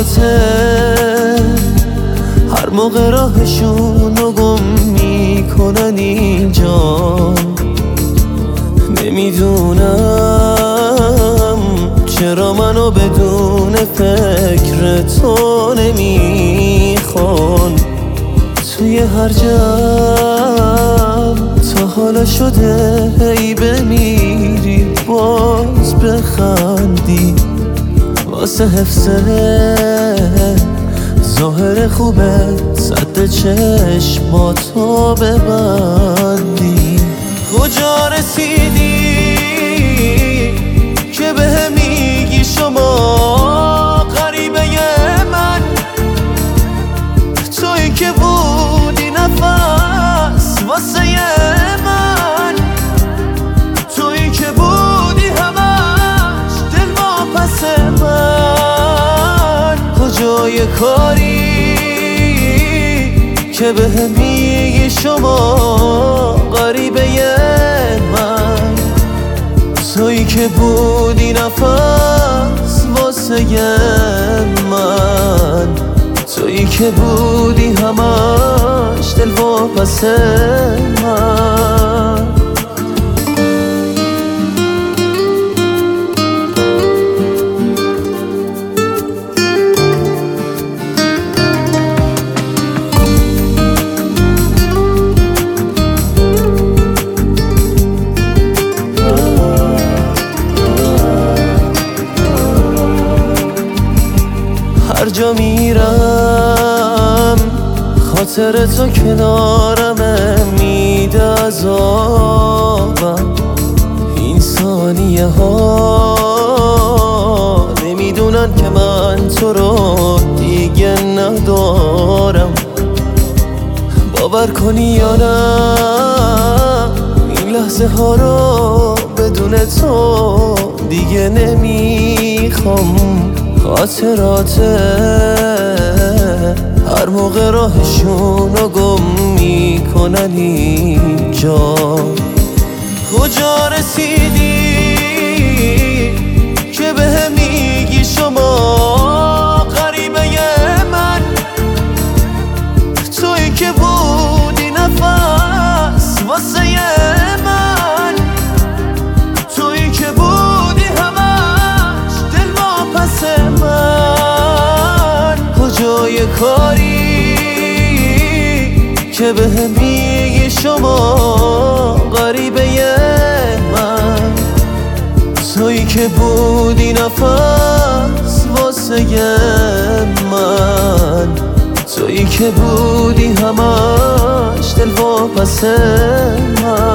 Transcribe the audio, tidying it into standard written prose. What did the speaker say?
یادته هر موقع راهشون رو گم میکنن اینجا. نمیدونم چرا منو بدون فکر تو نمیخوان. توی هر جمع تا حالا شده هی بمیری باز بخندی. واسه حفظ ظاهر خوبت سد چشماتو ببندی. کجا رسیدی که به میگی شما غریبه من؟ تویی که بودی نفس واسه من، تویی که بودی همش دل واپس من. کجای کاری که به میگی شما غریبه من؟ تویی که بودی نفس واسه من، تویی که بودی همش دل واپس من. هر جا میرم خاطر تو کنارمه میده عذابم. این ثانیه ها نمیدونن که من تو رو دیگه ندارم. باور کنی یا نه این لحظه ها رو بدون تو دیگه نمیخوام. خاطرات هر موقع راهشون رو گم میکنن اینجا. کجا رسیدی که به میگی شما غریبه من؟ تویی که بودی نفس واسه من، تویی که بودی همش دل واپس من. کجای کاری که به میگی شما غریبه من؟ تویی که بودی نفس واسه من، تویی که بودی همش دل واپس من.